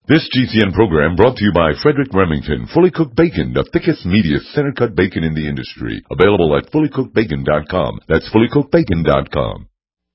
This GCN program brought to you by Frederick Remington, Fully Cooked Bacon, the thickest, meatiest, center-cut bacon in the industry. Available at fullycookedbacon.com. That's fullycookedbacon.com.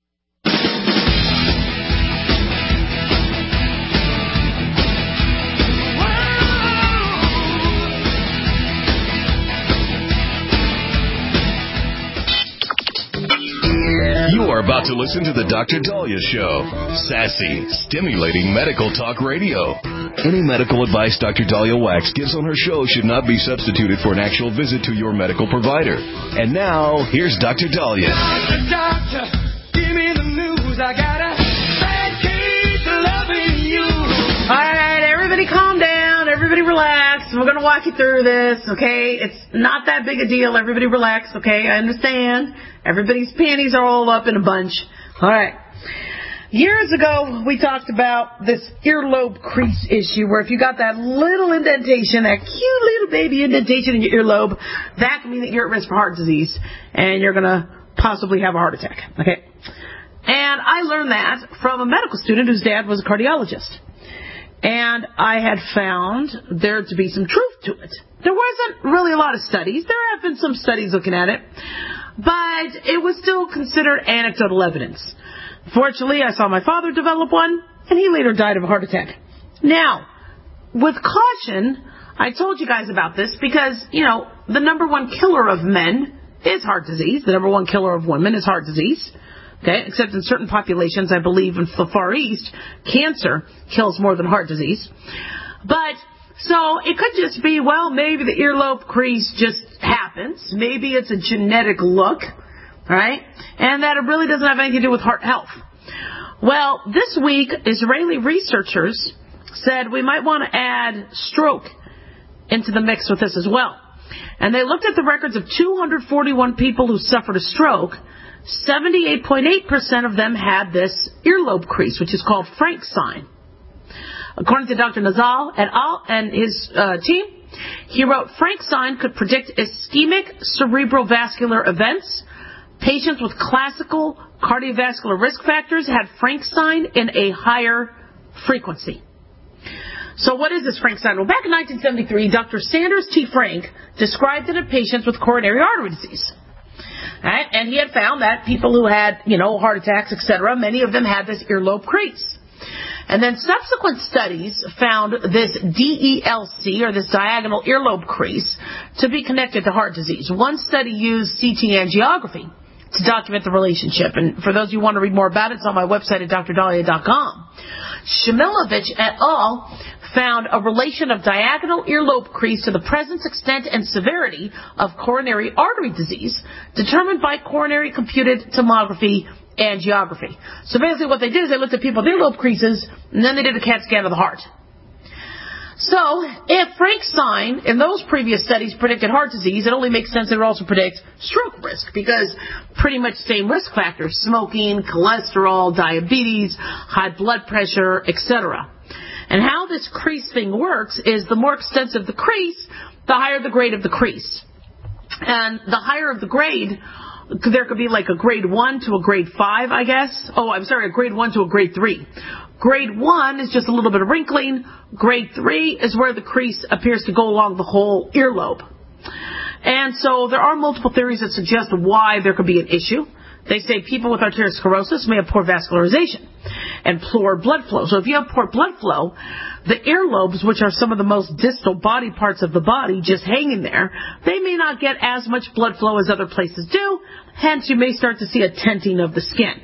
You are about to listen to the Dr. Dahlia Show. Sassy, stimulating medical talk radio. Any medical advice Dr. Dahlia Wax gives on her show should not be substituted for an actual visit to your medical provider. And now, here's Dr. Dahlia. Doctor, give me the news. I got a bad case of loving you. All right, everybody calm down. Everybody relax. We're going to walk you through this, okay? It's not that big a deal. Everybody relax, okay? I understand. Everybody's panties are all up in a bunch. All right. Years ago, we talked about this earlobe crease issue where if you got that little indentation, that cute little baby indentation in your earlobe, that can mean that you're at risk for heart disease and you're going to possibly have a heart attack, okay? And I learned that from a medical student whose dad was a cardiologist. And I had found there to be some truth to it. There wasn't really a lot of studies. There have been some studies looking at it, but it was still considered anecdotal evidence. Fortunately, I saw my father develop one, and he later died of a heart attack. Now, with caution, I told you guys about this because, the number one killer of men is heart disease. The number one killer of women is heart disease. Okay, except in certain populations, I believe in the Far East, cancer kills more than heart disease. But, so it could just be, maybe the earlobe crease just happens. Maybe it's a genetic look, right? And that it really doesn't have anything to do with heart health. Well, this week, Israeli researchers said we might want to add stroke into the mix with this as well. And they looked at the records of 241 people who suffered a stroke. 78.8% of them had this earlobe crease, which is called Frank's sign. According to Dr. Nazal et al. And his team, he wrote, Frank's sign could predict ischemic cerebrovascular events. Patients with classical cardiovascular risk factors had Frank's sign in a higher frequency. So what is this Frank's sign? Well, back in 1973, Dr. Sanders T. Frank described it in patients with coronary artery disease. Right? And he had found that people who had, heart attacks, etc., many of them had this earlobe crease. And then subsequent studies found this DELC, or this diagonal earlobe crease, to be connected to heart disease. One study used CT angiography to document the relationship. And for those of you who want to read more about it, it's on my website at drdahlia.com. Shmilovich et al. Found a relation of diagonal earlobe crease to the presence, extent, and severity of coronary artery disease determined by coronary computed tomography angiography. So basically what they did is they looked at people with earlobe creases, and then they did a CAT scan of the heart. So if Frank's sign in those previous studies predicted heart disease, it only makes sense that it would also predict stroke risk because pretty much the same risk factors, smoking, cholesterol, diabetes, high blood pressure, etc. And how this crease thing works is the more extensive the crease, the higher the grade of the crease. And the higher of the grade, there could be like a grade 1 to a grade 5, I guess. A grade 1 to a grade 3. Grade 1 is just a little bit of wrinkling. Grade 3 is where the crease appears to go along the whole earlobe. And so there are multiple theories that suggest why there could be an issue. They say people with arteriosclerosis may have poor vascularization and poor blood flow. So if you have poor blood flow, the earlobes, which are some of the most distal body parts of the body just hanging there, they may not get as much blood flow as other places do. Hence, you may start to see a tenting of the skin.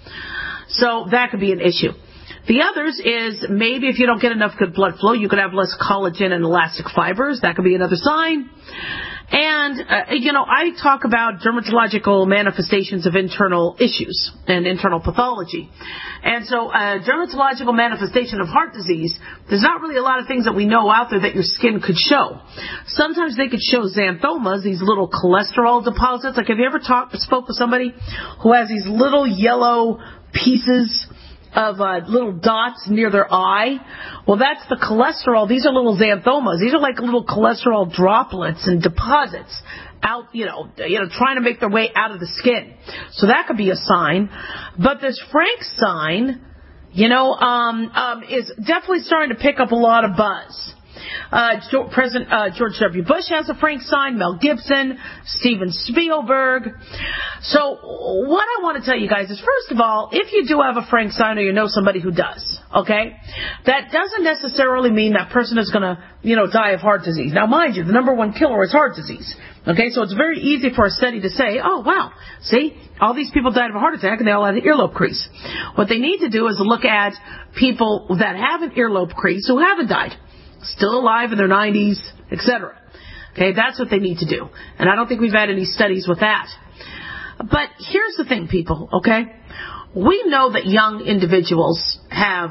So that could be an issue. The others is maybe if you don't get enough good blood flow, you could have less collagen and elastic fibers. That could be another sign. And, I talk about dermatological manifestations of internal issues and internal pathology. And so a dermatological manifestation of heart disease, there's not really a lot of things that we know out there that your skin could show. Sometimes they could show xanthomas, these little cholesterol deposits. Like, have you ever spoke with somebody who has these little yellow pieces of little dots near their eye? Well, that's the cholesterol. These are little xanthomas. These are like little cholesterol droplets and deposits out, trying to make their way out of the skin. So that could be a sign. But this Frank's sign, is definitely starting to pick up a lot of buzz. President George W. Bush has a Frank sign, Mel Gibson, Steven Spielberg. So what I want to tell you guys is, first of all, if you do have a Frank sign or you know somebody who does, okay, that doesn't necessarily mean that person is going to, die of heart disease. Now, mind you, the number one killer is heart disease. Okay, so it's very easy for a study to say, oh, wow, see, all these people died of a heart attack and they all had an earlobe crease. What they need to do is look at people that have an earlobe crease who haven't died, still alive in their 90s, etc. Okay, that's what they need to do. And I don't think we've had any studies with that. But here's the thing, people, okay? We know that young individuals have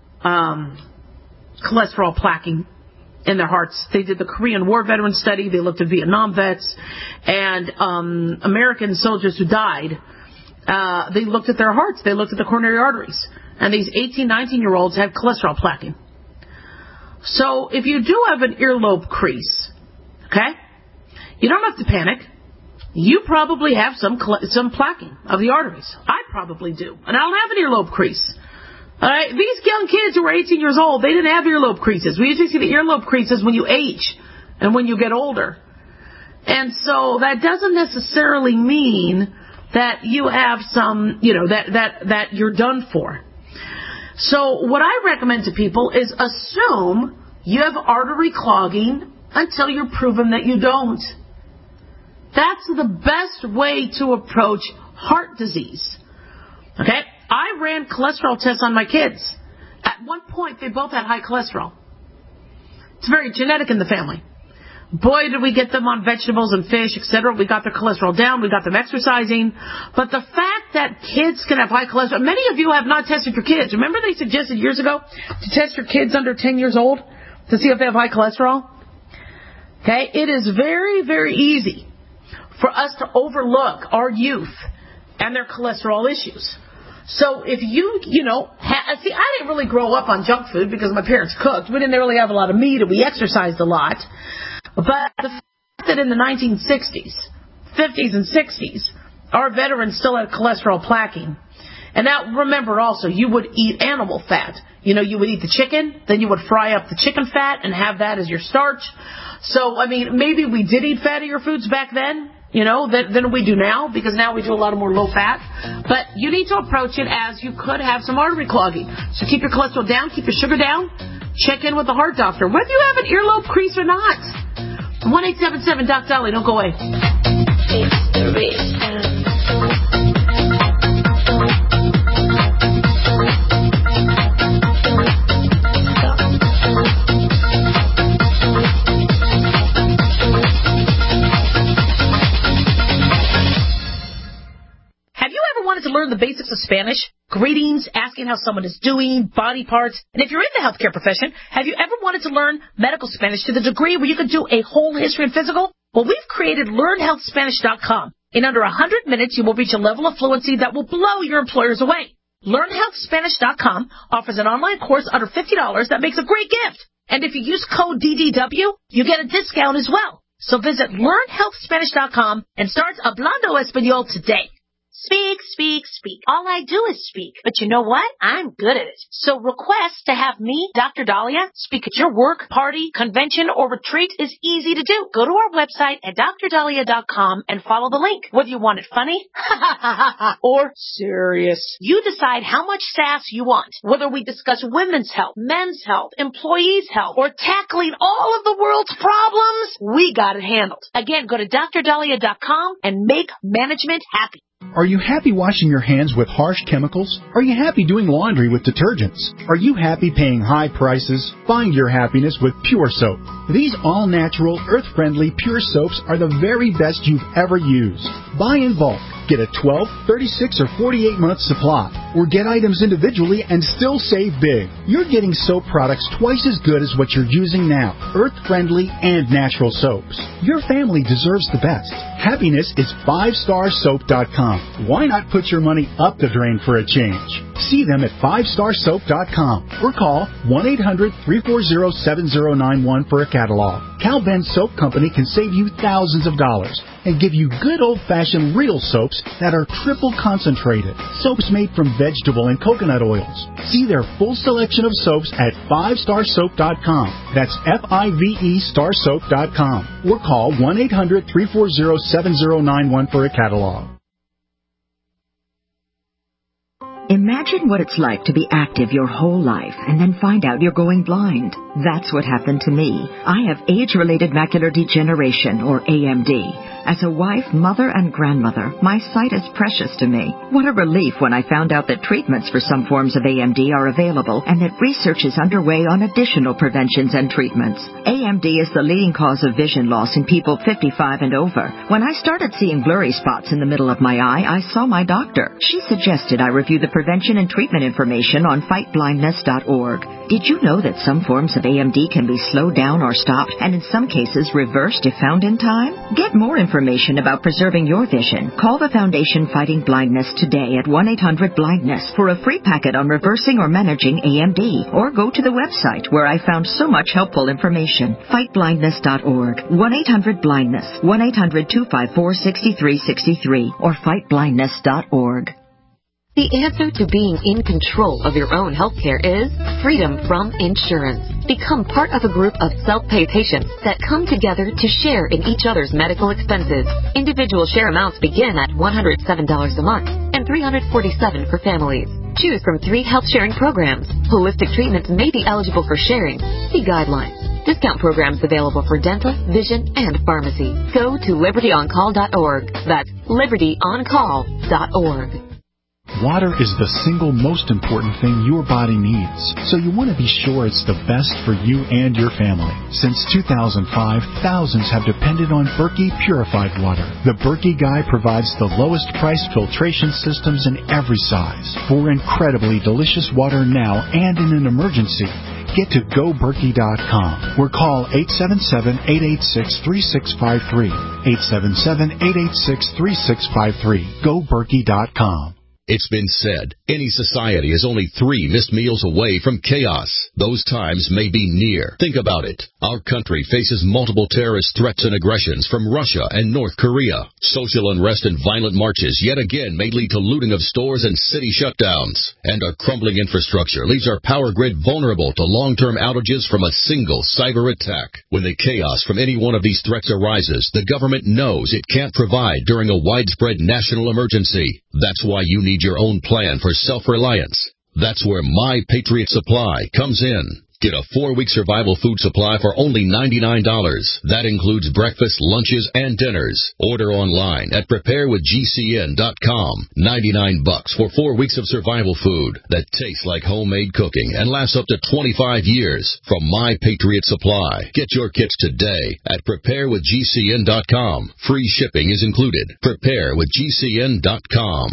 cholesterol plaquing in their hearts. They did the Korean War veteran study. They looked at Vietnam vets and American soldiers who died. They looked at their hearts. They looked at the coronary arteries. And these 18, 19-year-olds have cholesterol plaquing. So if you do have an earlobe crease, okay, you don't have to panic. You probably have some plaquing of the arteries. I probably do. And I don't have an earlobe crease. All right? These young kids who were 18 years old, they didn't have earlobe creases. We usually see the earlobe creases when you age and when you get older. And so that doesn't necessarily mean that you have some, that you're done for. So what I recommend to people is assume you have artery clogging until you're proven that you don't. That's the best way to approach heart disease. Okay? I ran cholesterol tests on my kids. At one point, they both had high cholesterol. It's very genetic in the family. Boy, did we get them on vegetables and fish, etc. We got their cholesterol down. We got them exercising. But the fact that kids can have high cholesterol, many of you have not tested your kids. Remember they suggested years ago to test your kids under 10 years old to see if they have high cholesterol? Okay, it is very, very easy for us to overlook our youth and their cholesterol issues. So if you, see, I didn't really grow up on junk food because my parents cooked. We didn't really have a lot of meat and we exercised a lot. But the fact that in the 1960s, 50s, and 60s, our veterans still had cholesterol plaquing. And now, remember also, you would eat animal fat. You would eat the chicken, then you would fry up the chicken fat and have that as your starch. So, maybe we did eat fattier foods back then, than we do now, because now we do a lot of more low fat. But you need to approach it as you could have some artery clogging. So keep your cholesterol down, keep your sugar down, check in with the heart doctor, whether you have an earlobe crease or not. 1-877-DOC-DOLLY. Don't go away. Have you ever wanted to learn the basics of Spanish? Greetings, asking how someone is doing, body parts. And if you're in the healthcare profession, have you ever wanted to learn medical Spanish to the degree where you could do a whole history and physical? Well, we've created LearnHealthSpanish.com. In under 100 minutes, you will reach a level of fluency that will blow your employers away. LearnHealthSpanish.com offers an online course under $50 that makes a great gift. And if you use code DDW, you get a discount as well. So visit LearnHealthSpanish.com and start Hablando Español today. Speak, speak, speak. All I do is speak. But you know what? I'm good at it. So request to have me, Dr. Dahlia, speak at your work, party, convention, or retreat is easy to do. Go to our website at drdahlia.com and follow the link. Whether you want it funny or serious, you decide how much sass you want. Whether we discuss women's health, men's health, employees' health, or tackling all of the world's problems, we got it handled. Again, go to drdahlia.com and make management happy. Are you happy washing your hands with harsh chemicals? Are you happy doing laundry with detergents? Are you happy paying high prices? Find your happiness with Pure Soap. These all-natural, earth-friendly Pure Soaps are the very best you've ever used. Buy in bulk. Get a 12, 36, or 48-month supply. Or get items individually and still save big. You're getting soap products twice as good as what you're using now. Earth-friendly and natural soaps. Your family deserves the best. Happiness is 5starsoap.com. Why not put your money up the drain for a change? See them at 5starsoap.com or call 1-800-340-7091 for a catalog. Cal Ben Soap Company can save you thousands of dollars and give you good old-fashioned real soaps that are triple concentrated. Soaps made from vegetable and coconut oils. See their full selection of soaps at 5starsoap.com. That's F-I-V-E starsoap.com. Or call 1-800-340-7091 for a catalog. Imagine what it's like to be active your whole life and then find out you're going blind. That's what happened to me. I have age-related macular degeneration, or AMD. As a wife, mother, and grandmother, my sight is precious to me. What a relief when I found out that treatments for some forms of AMD are available and that research is underway on additional preventions and treatments. AMD is the leading cause of vision loss in people 55 and over. When I started seeing blurry spots in the middle of my eye, I saw my doctor. She suggested I review the prevention and treatment information on fightblindness.org. Did you know that some forms of AMD can be slowed down or stopped, and in some cases reversed if found in time? Get more information about preserving your vision. Call the Foundation Fighting Blindness today at 1-800-BLINDNESS for a free packet on reversing or managing AMD, or go to the website where I found so much helpful information. Fightblindness.org, 1-800-BLINDNESS, 1-800-254-6363, or fightblindness.org. The answer to being in control of your own healthcare is freedom from insurance. Become part of a group of self-pay patients that come together to share in each other's medical expenses. Individual share amounts begin at $107 a month and $347 for families. Choose from 3 health-sharing programs. Holistic treatments may be eligible for sharing. See guidelines. Discount programs available for dental, vision, and pharmacy. Go to libertyoncall.org. That's libertyoncall.org. Water is the single most important thing your body needs, so you want to be sure it's the best for you and your family. Since 2005, thousands have depended on Berkey purified water. The Berkey Guy provides the lowest price filtration systems in every size for incredibly delicious water now and in an emergency. Get to GoBerkey.com or call 877-886-3653. 877-886-3653. GoBerkey.com. It's been said, any society is only 3 missed meals away from chaos. Those times may be near. Think about it. Our country faces multiple terrorist threats and aggressions from Russia and North Korea. Social unrest and violent marches yet again may lead to looting of stores and city shutdowns. And our crumbling infrastructure leaves our power grid vulnerable to long-term outages from a single cyber attack. When the chaos from any one of these threats arises, the government knows it can't provide during a widespread national emergency. That's why you need your own plan for self-reliance. That's where My Patriot Supply comes in. Get a 4-week survival food supply for only $99. That includes breakfast, lunches, and dinners. Order online at preparewithgcn.com. $99 for 4 weeks of survival food that tastes like homemade cooking and lasts up to 25 years from My Patriot Supply. Get your kits today at preparewithgcn.com. Free shipping is included. Preparewithgcn.com.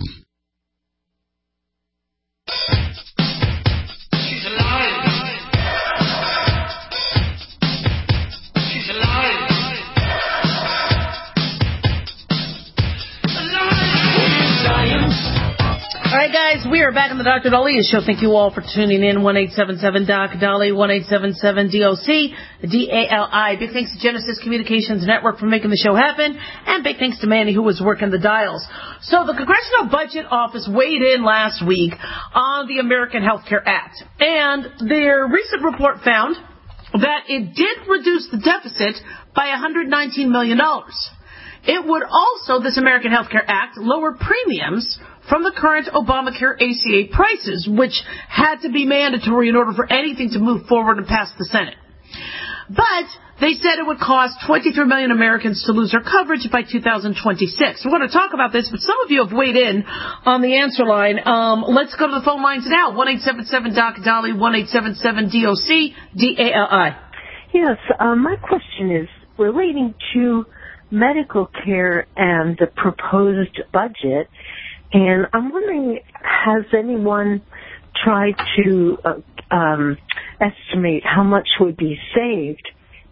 All right, guys, we are back on the Dr. Daliah Show. Thank you all for tuning in. 1-877-DOC-DALI, 1-877-DOC-DALI. Big thanks to Genesis Communications Network for making the show happen, and big thanks to Manny, who was working the dials. So the Congressional Budget Office weighed in last week on the American Health Care Act, and their recent report found that it did reduce the deficit by $119 million. It would also, this American Health Care Act, lower premiums from the current Obamacare ACA prices, which had to be mandatory in order for anything to move forward and pass the Senate. But they said it would cost 23 million Americans to lose their coverage by 2026. We want to talk about this, but some of you have weighed in on the answer line. Let's go to the phone lines now. 1-877-DOC-DALI, 1-877-DOC-DALI. Yes, my question is relating to medical care and the proposed budget. And I'm wondering, has anyone tried to estimate how much would be saved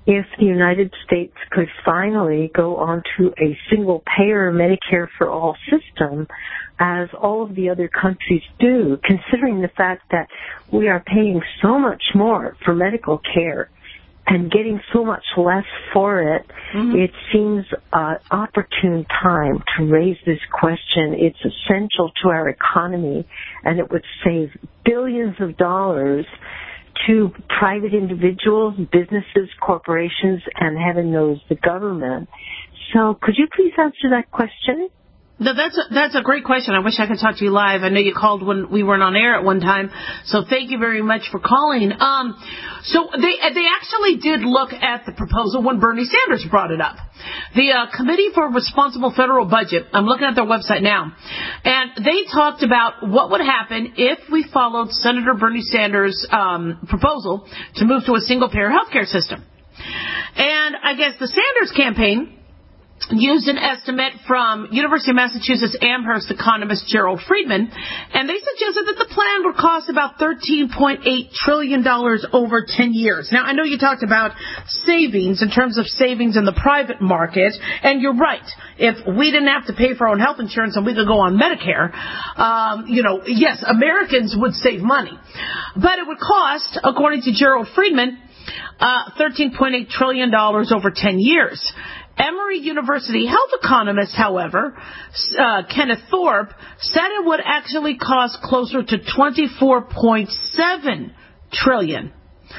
if the United States could finally go onto a single-payer Medicare for all system, as all of the other countries do, considering the fact that we are paying so much more for medical care and getting so much less for it. It seems an opportune time to raise this question. It's essential to our economy, and it would save billions of dollars to private individuals, businesses, corporations, and heaven knows the government. So could you please answer that question? No, that's a great question. I wish I could talk to you live. I know you called when we weren't on air at one time, so thank you very much for calling. So they actually did look at the proposal when Bernie Sanders brought it up. The Committee for Responsible Federal Budget, I'm looking at their website now, and they talked about what would happen if we followed Senator Bernie Sanders' proposal to move to a single-payer healthcare system. And I guess the Sanders campaign used an estimate from University of Massachusetts Amherst economist Gerald Friedman, and they suggested that the plan would cost about $13.8 trillion over 10 years. Now, I know you talked about savings in terms of savings in the private market, and you're right. If we didn't have to pay for our own health insurance and we could go on Medicare, yes, Americans would save money. But it would cost, according to Gerald Friedman, $13.8 trillion over 10 years. Emory University health economist, however, Kenneth Thorpe, said it would actually cost closer to $24.7 trillion.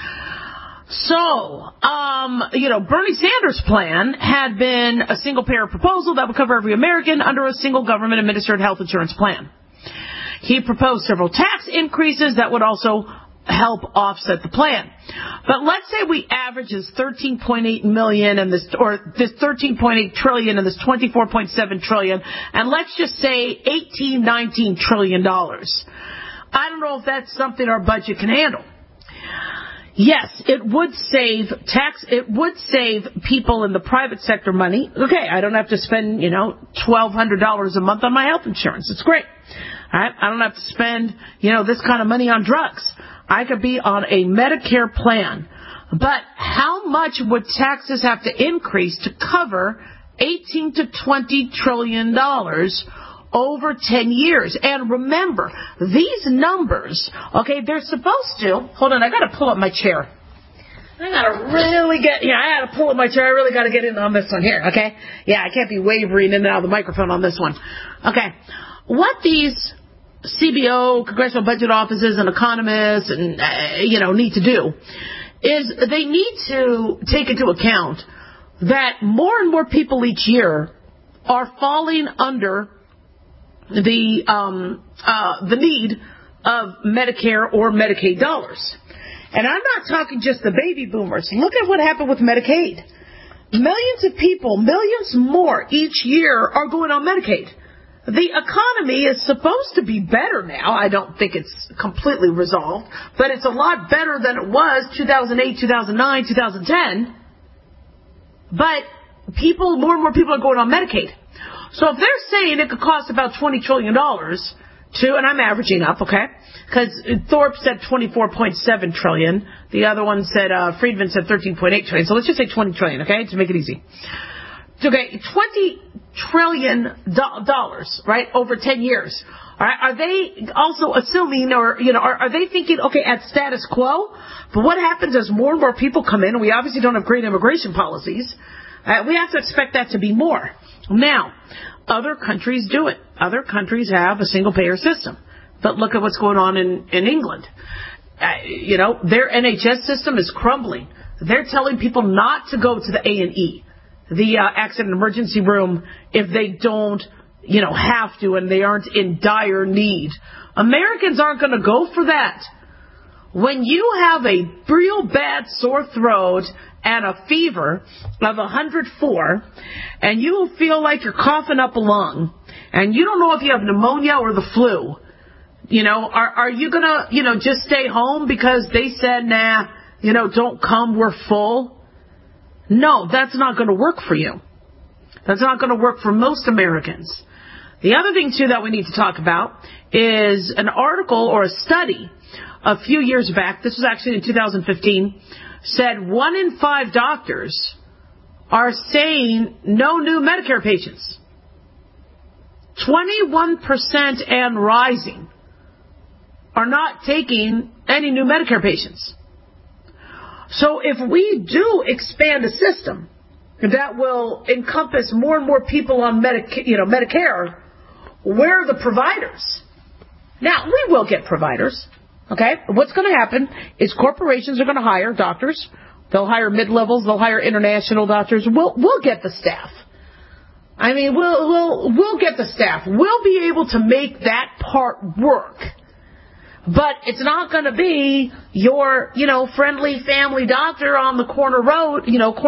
So, Bernie Sanders' plan had been a single-payer proposal that would cover every American under a single government-administered health insurance plan. He proposed several tax increases that would also help offset the plan. But let's say we average this $13.8 million and this $13.8 trillion and this $24.7 trillion, and let's just say $19 trillion. I don't know if that's something our budget can handle. Yes, it would save people in the private sector money. Okay, I don't have to spend, $1,200 a month on my health insurance. It's great. I don't have to spend, this kind of money on drugs. I could be on a Medicare plan. But how much would taxes have to increase to cover $18 to $20 trillion over 10 years? And remember, these numbers, they're supposed to, hold on, I got to pull up my chair. I got to pull up my chair. I really got to get in on this one here, okay? Yeah, I can't be wavering in and out of the microphone on this one. Okay. What these CBO, Congressional Budget Offices, and economists, and need to do is they need to take into account that more and more people each year are falling under the need of Medicare or Medicaid dollars. And I'm not talking just the baby boomers. Look at what happened with Medicaid. Millions of people, millions more each year are going on Medicaid. The economy is supposed to be better now. I don't think it's completely resolved, but it's a lot better than it was 2008, 2009, 2010. But more and more people are going on Medicaid. So if they're saying it could cost about $20 trillion and I'm averaging up, okay, because Thorpe said $24.7 trillion. The other one said, Friedman said $13.8 trillion. So let's just say $20 trillion, okay, to make it easy. Okay, $20 trillion, right, over 10 years. All right, are they also assuming, or, are they thinking, okay, at status quo? But what happens as more and more people come in, and we obviously don't have great immigration policies, we have to expect that to be more. Now, other countries do it. Other countries have a single-payer system. But look at what's going on in England. Their NHS system is crumbling. They're telling people not to go to the A&E. The accident emergency room, if they don't, have to and they aren't in dire need. Americans aren't going to go for that. When you have a real bad sore throat and a fever of 104 and you feel like you're coughing up a lung and you don't know if you have pneumonia or the flu, are you going to, just stay home because they said, nah, don't come, we're full? No, that's not going to work for you. That's not going to work for most Americans. The other thing, too, that we need to talk about is an article or a study a few years back. This was actually in 2015. said 1 in 5 doctors are saying no new Medicare patients. 21% and rising are not taking any new Medicare patients. So if we do expand a system that will encompass more and more people on Medicare, where are the providers? Now, we will get providers. Okay? What's going to happen is corporations are going to hire doctors. They'll hire mid-levels. They'll hire international doctors. We'll get the staff. I mean, we'll get the staff. We'll be able to make that part work. But it's not going to be your, friendly family doctor on the corner road,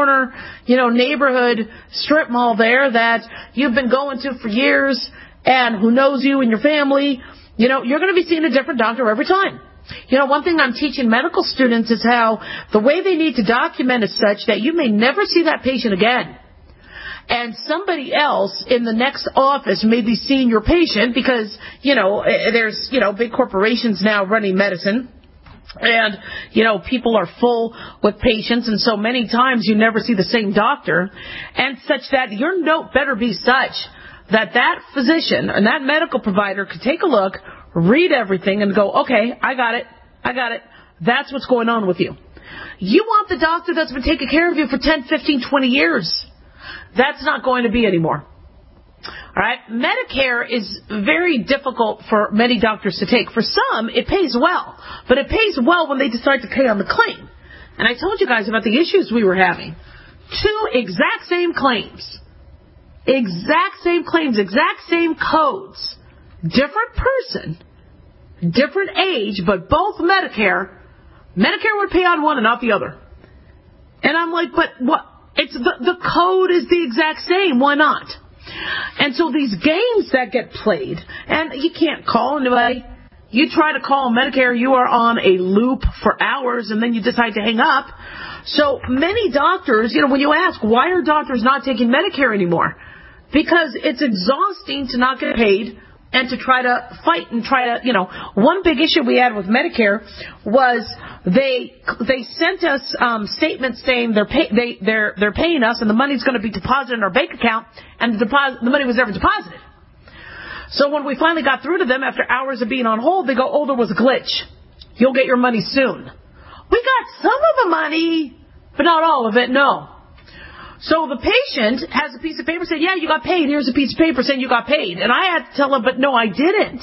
neighborhood strip mall there that you've been going to for years and who knows you and your family. You're going to be seeing a different doctor every time. One thing I'm teaching medical students is how the way they need to document is such that you may never see that patient again. And somebody else in the next office may be seeing your patient because, there's, big corporations now running medicine. And, people are full with patients. And so many times you never see the same doctor. And such that your note better be such that physician and that medical provider could take a look, read everything, and go, okay, I got it. That's what's going on with you. You want the doctor that's been taking care of you for 10, 15, 20 years. That's not going to be anymore. All right? Medicare is very difficult for many doctors to take. For some, it pays well. But it pays well when they decide to pay on the claim. And I told you guys about the issues we were having. 2 exact same claims. Exact same claims, exact same codes. Different person, different age, but both Medicare. Medicare would pay on one and not the other. And I'm like, but what? It's the code is the exact same. Why not? And so these games that get played, and you can't call anybody. You try to call Medicare, you are on a loop for hours, and then you decide to hang up. So many doctors, when you ask, why are doctors not taking Medicare anymore? Because it's exhausting to not get paid and to try to fight and one big issue we had with Medicare was they sent us statements saying they're paying us and the money's going to be deposited in our bank account, and the money was never deposited. So when we finally got through to them after hours of being on hold, they go, oh, there was a glitch. You'll get your money soon. We got some of the money, but not all of it, no. So the patient has a piece of paper saying, yeah, you got paid. Here's a piece of paper saying you got paid. And I had to tell him, but no, I didn't.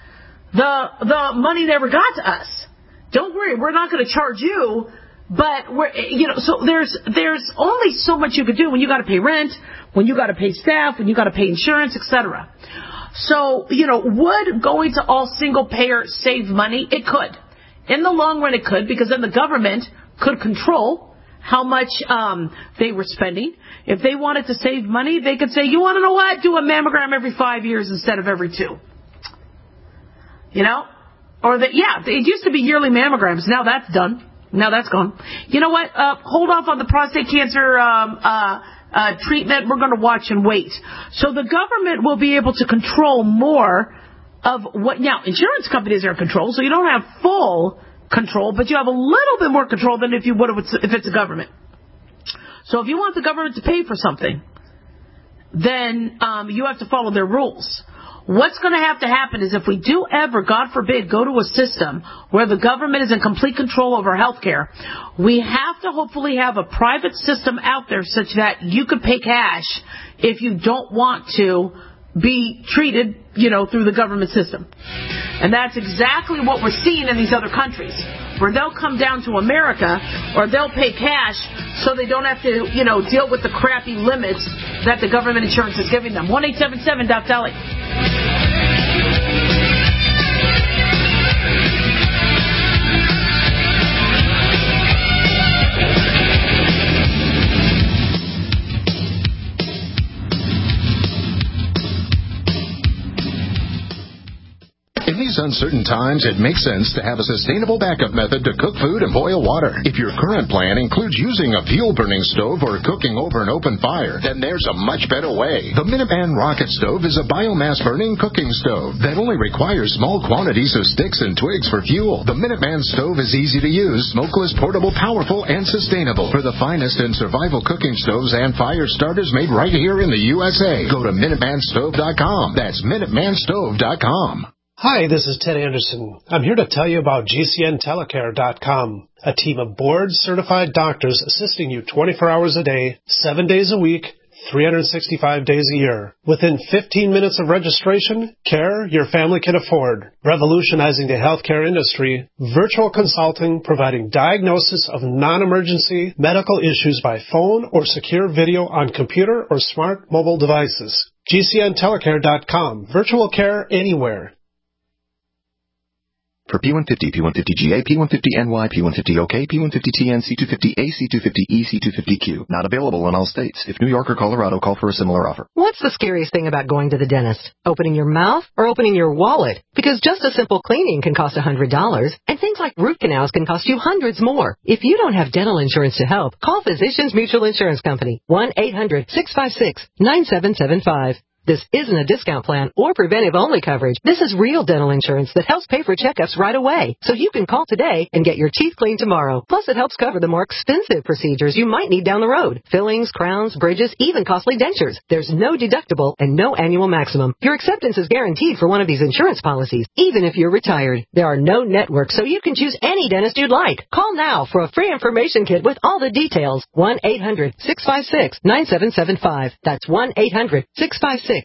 The money never got to us. Don't worry, we're not going to charge you. But so there's only so much you could do when you got to pay rent, when you got to pay staff, when you got to pay insurance, etc. So, would going to all single payer save money? It could. In the long run, it could, because then the government could control how much they were spending. If they wanted to save money, they could say, you want to know what? Do a mammogram every 5 years instead of every 2. Or it used to be yearly mammograms. Now that's done. Now that's gone. You know what? Hold off on the prostate cancer treatment. We're going to watch and wait. So the government will be able to control more of what. Now, insurance companies are in control, so you don't have full control, but you have a little bit more control than if you would if it's a government. So if you want the government to pay for something, then you have to follow their rules. What's going to happen is if we do ever, God forbid, go to a system where the government is in complete control over health care, we have to hopefully have a private system out there such that you could pay cash if you don't want to be treated, through the government system. And that's exactly what we're seeing in these other countries, where they'll come down to America or they'll pay cash so they don't have to, deal with the crappy limits that the government insurance is giving them. 1-877-Doc-Dolly. In these these uncertain times, it makes sense to have a sustainable backup method to cook food and boil water. If your current plan includes using a fuel-burning stove or cooking over an open fire, then there's a much better way. The Minuteman Rocket Stove is a biomass-burning cooking stove that only requires small quantities of sticks and twigs for fuel. The Minuteman stove is easy to use, smokeless, portable, powerful, and sustainable. For the finest in survival cooking stoves and fire starters made right here in the USA, go to MinutemanStove.com. That's MinutemanStove.com. Hi, this is Ted Anderson. I'm here to tell you about GCNTelecare.com, a team of board-certified doctors assisting you 24 hours a day, 7 days a week, 365 days a year. Within 15 minutes of registration, care your family can afford. Revolutionizing the healthcare industry, virtual consulting providing diagnosis of non-emergency medical issues by phone or secure video on computer or smart mobile devices. GCNTelecare.com. Virtual care anywhere. For P150, P150GA, P150NY, P150OK, P150TN, C250A, C250E, C250Q. Not available in all states. If New York or Colorado, call for a similar offer. What's the scariest thing about going to the dentist? Opening your mouth or opening your wallet? Because just a simple cleaning can cost $100, and things like root canals can cost you hundreds more. If you don't have dental insurance to help, call Physicians Mutual Insurance Company, 1-800-656-9775. This isn't a discount plan or preventive-only coverage. This is real dental insurance that helps pay for checkups right away. So you can call today and get your teeth cleaned tomorrow. Plus, it helps cover the more expensive procedures you might need down the road. Fillings, crowns, bridges, even costly dentures. There's no deductible and no annual maximum. Your acceptance is guaranteed for one of these insurance policies, even if you're retired. There are no networks, so you can choose any dentist you'd like. Call now for a free information kit with all the details. 1-800-656-9775. That's 1-800-656-9775.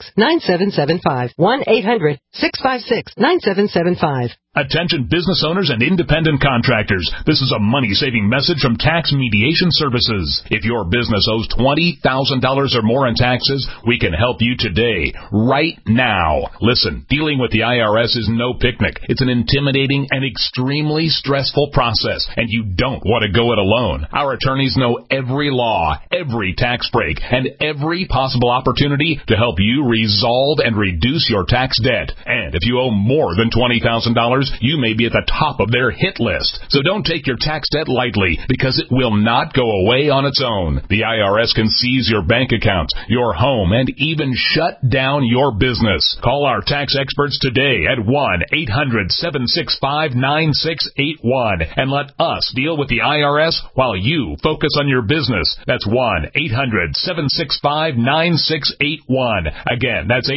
1-800-656-9775. Attention business owners and independent contractors. This is a money-saving message from Tax Mediation Services. If your business owes $20,000 or more in taxes, we can help you today, right now. Listen, dealing with the IRS is no picnic. It's an intimidating and extremely stressful process, and you don't want to go it alone. Our attorneys know every law, every tax break, and every possible opportunity to help you resolve and reduce your tax debt. And if you owe more than $20,000, you may be at the top of their hit list. So don't take your tax debt lightly, because it will not go away on its own. The IRS can seize your bank accounts, your home, and even shut down your business. Call our tax experts today at 1-800-765-9681 and let us deal with the IRS while you focus on your business. That's 1-800-765-9681. Again, that's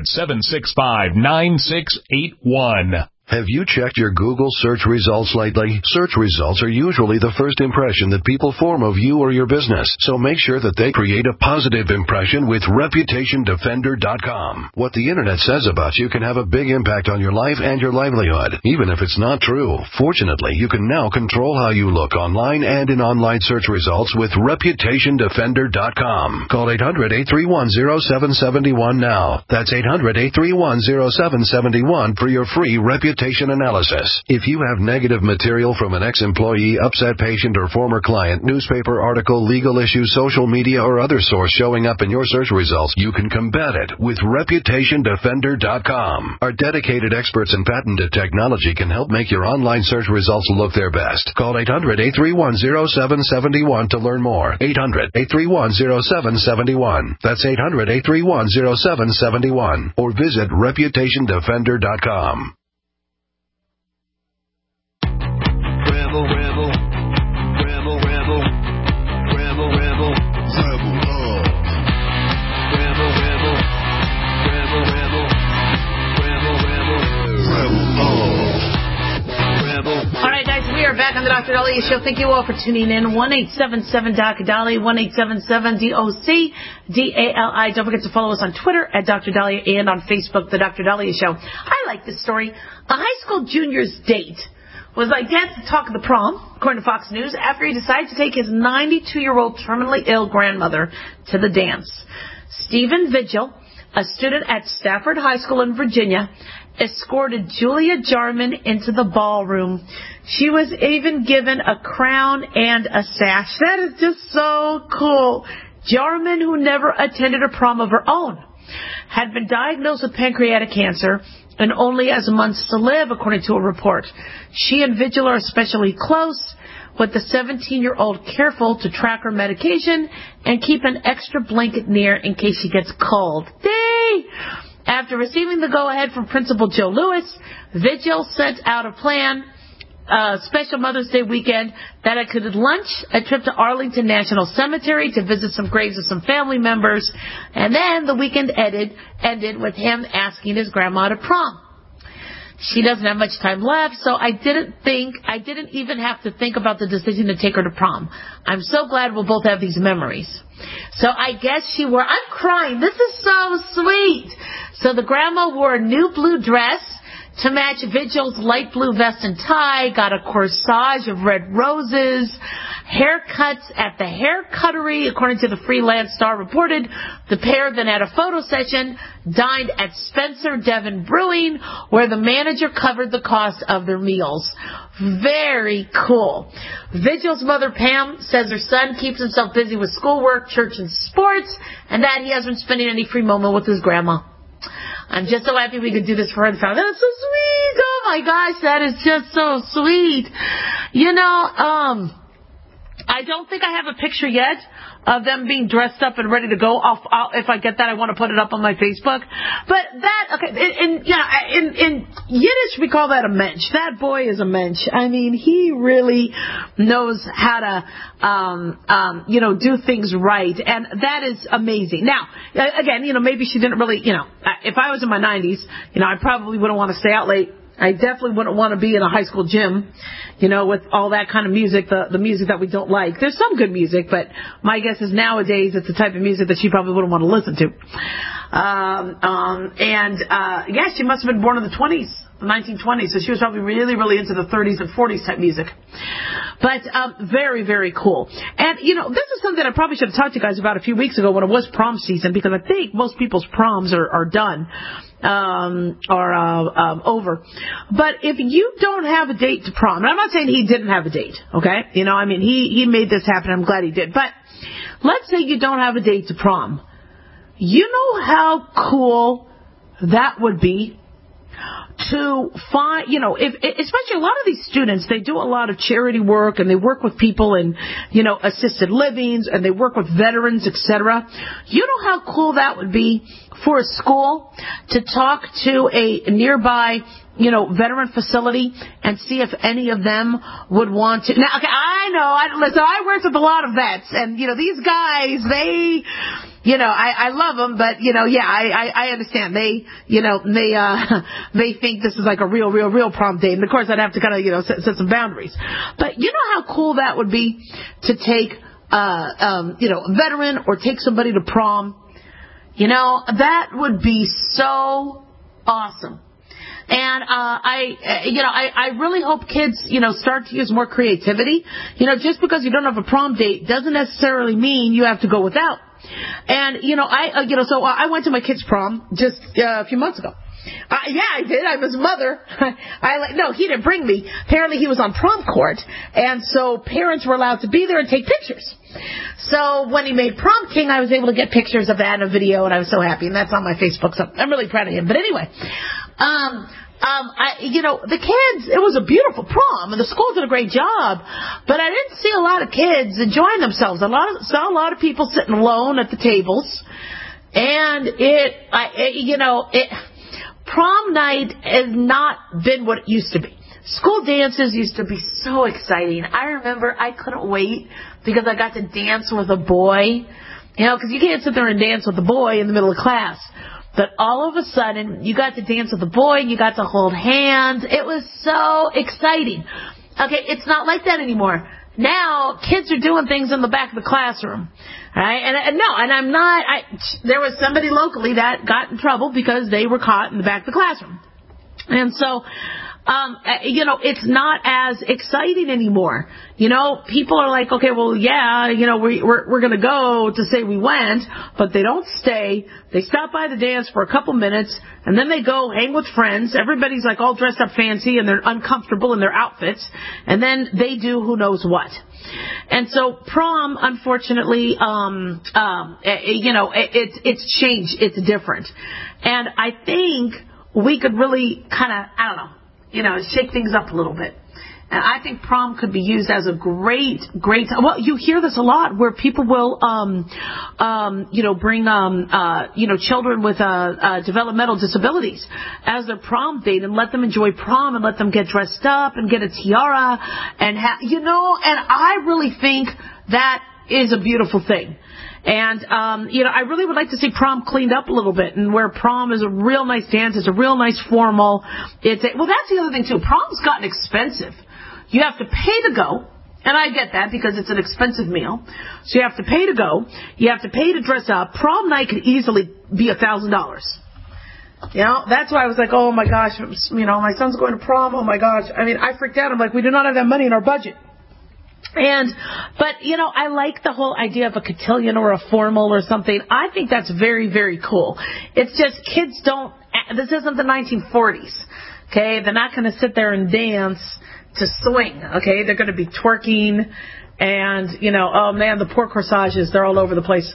800-765-9681. Have you checked your Google search results lately? Search results are usually the first impression that people form of you or your business, so make sure that they create a positive impression with ReputationDefender.com. What the Internet says about you can have a big impact on your life and your livelihood, even if it's not true. Fortunately, you can now control how you look online and in online search results with ReputationDefender.com. Call 800-831-0771 now. That's 800-831-0771 for your free reputation analysis. If you have negative material from an ex-employee, upset patient, or former client, newspaper article, legal issue, social media, or other source showing up in your search results, you can combat it with ReputationDefender.com. Our dedicated experts in patented technology can help make your online search results look their best. Call 800-831-0771 to learn more. 800-831-0771. That's 800-831-0771. Or visit ReputationDefender.com. Rebel, rebel, rebel, rebel, rebel, rebel, rebel love. Rebel, rebel, rebel, rebel, rebel, rebel, rebel love. Rebel. All right, guys, we are back on the Dr. Daliah Show. Thank you all for tuning in. 1-877-DOC-DALI, 1-877-DOC-DALI. Don't forget to follow us on Twitter at Dr. Daliah and on Facebook, The Dr. Daliah Show. I like this story. A high school junior's date was like dance the talk of the prom, according to Fox News, after he decided to take his 92-year-old terminally ill grandmother to the dance. Stephen Vigil, a student at Stafford High School in Virginia, escorted Julia Jarman into the ballroom. She was even given a crown and a sash. That is just so cool. Jarman, who never attended a prom of her own, had been diagnosed with pancreatic cancer and only has months to live, according to a report. She and Vigil are especially close, with the 17-year-old careful to track her medication and keep an extra blanket near in case she gets cold. Yay! After receiving the go-ahead from Principal Joe Lewis, Vigil sent out a plan, special Mother's Day weekend, that included lunch, a trip to Arlington National Cemetery to visit some graves of some family members, and then the weekend ended with him asking his grandma to prom. She doesn't have much time left, so I didn't even have to think about the decision to take her to prom. I'm so glad we'll both have these memories. So I guess I'm crying. This is so sweet. So the grandma wore a new blue dress to match Vigil's light blue vest and tie, got a corsage of red roses, haircuts at the hair cuttery, according to the Freelance Star reported. The pair then had a photo session, dined at Spencer Devon Brewing, where the manager covered the cost of their meals. Very cool. Vigil's mother, Pam, says her son keeps himself busy with schoolwork, church, and sports, and that he hasn't been spending any free moment with his grandma. I'm just so happy we could do this for her. That's so sweet. Oh my gosh, that is just so sweet. I don't think I have a picture yet of them being dressed up and ready to go. If I get that, I want to put it up on my Facebook. But in Yiddish we call that a mensch. That boy is a mensch. I mean, he really knows how to, do things right, and that is amazing. Now, again, maybe she didn't really, if I was in my 90s, I probably wouldn't want to stay out late. I definitely wouldn't want to be in a high school gym, with all that kind of music, the music that we don't like. There's some good music, but my guess is nowadays it's the type of music that she probably wouldn't want to listen to. She must have been born in the 1920s, so she was probably really, really into the 30s and 40s type music. But very, very cool. And, this is something I probably should have talked to you guys about a few weeks ago when it was prom season, because I think most people's proms are done. Over. But if you don't have a date to prom, and I'm not saying he didn't have a date, okay? He made this happen. I'm glad he did. But let's say you don't have a date to prom. You know how cool that would be to find, especially a lot of these students, they do a lot of charity work and they work with people in, assisted livings, and they work with veterans, etc. You know how cool that would be for a school to talk to a nearby, veteran facility and see if any of them would want to. Now, okay, I know, listen, I worked with a lot of vets, and, these guys, they, I love them, but, I understand. They think this is like a real prom date. And of course I'd have to kind of, set some boundaries. But you know how cool that would be to take, a veteran or take somebody to prom? That would be so awesome. And I really hope kids, start to use more creativity. Just because you don't have a prom date doesn't necessarily mean you have to go without. And so I went to my kid's prom just a few months ago. I did. I was a mother. No, he didn't bring me. Apparently he was on prom court, and so parents were allowed to be there and take pictures. So when he made prom king, I was able to get pictures of that and a video, and I was so happy, and that's on my Facebook, so I'm really proud of him. But anyway, the kids, it was a beautiful prom, and the school did a great job, but I didn't see a lot of kids enjoying themselves. Saw a lot of people sitting alone at the tables, and prom night has not been what it used to be. School dances used to be so exciting. I remember I couldn't wait because I got to dance with a boy. Because you can't sit there and dance with a boy in the middle of class. But all of a sudden, you got to dance with a boy, and you got to hold hands. It was so exciting. Okay, it's not like that anymore. Now, kids are doing things in the back of the classroom. Right? There was somebody locally that got in trouble because they were caught in the back of the classroom. And so, it's not as exciting anymore. People are like, okay, well, yeah, we're going to go to say we went, but they don't stay. They stop by the dance for a couple minutes, and then they go hang with friends. Everybody's like all dressed up fancy, and they're uncomfortable in their outfits, and then they do who knows what. And so prom, unfortunately, it's changed. It's different. And I think we could really kind of, shake things up a little bit. And I think prom could be used as a great, well, you hear this a lot where people will, bring, children with, developmental disabilities as their prom date and let them enjoy prom and let them get dressed up and get a tiara and and I really think that is a beautiful thing. And, I really would like to see prom cleaned up a little bit and where prom is a real nice dance. It's a real nice formal. Well, that's the other thing too. Prom's gotten expensive. You have to pay to go. And I get that because it's an expensive meal. So you have to pay to go. You have to pay to dress up. Prom night could easily be $1,000. That's why I was like, oh my gosh, my son's going to prom. Oh my gosh. I mean, I freaked out. I'm like, we do not have that money in our budget. But I like the whole idea of a cotillion or a formal or something. I think that's very, very cool. It's just kids this isn't the 1940s, okay? They're not going to sit there and dance to swing, okay? They're going to be twerking and, oh man, the poor corsages, they're all over the place.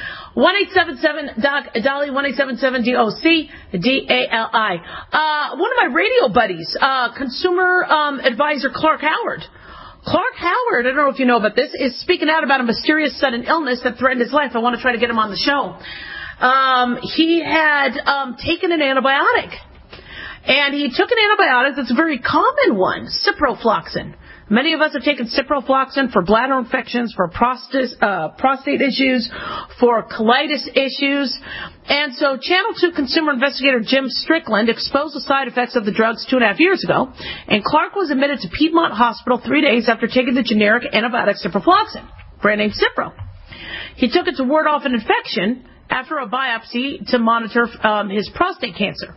1-877-DOC-DOLLY, 1-877-DOC-DALI. One of my radio buddies, consumer advisor Clark Howard. Clark Howard, I don't know if you know about this, is speaking out about a mysterious sudden illness that threatened his life. I want to try to get him on the show. He had taken an antibiotic. And he took an antibiotic that's a very common one, ciprofloxacin. Many of us have taken ciprofloxacin for bladder infections, for prostate issues, for colitis issues. And so Channel 2 consumer investigator Jim Strickland exposed the side effects of the drugs 2.5 years ago. And Clark was admitted to Piedmont Hospital 3 days after taking the generic antibiotic ciprofloxacin, brand name Cipro. He took it to ward off an infection after a biopsy to monitor his prostate cancer.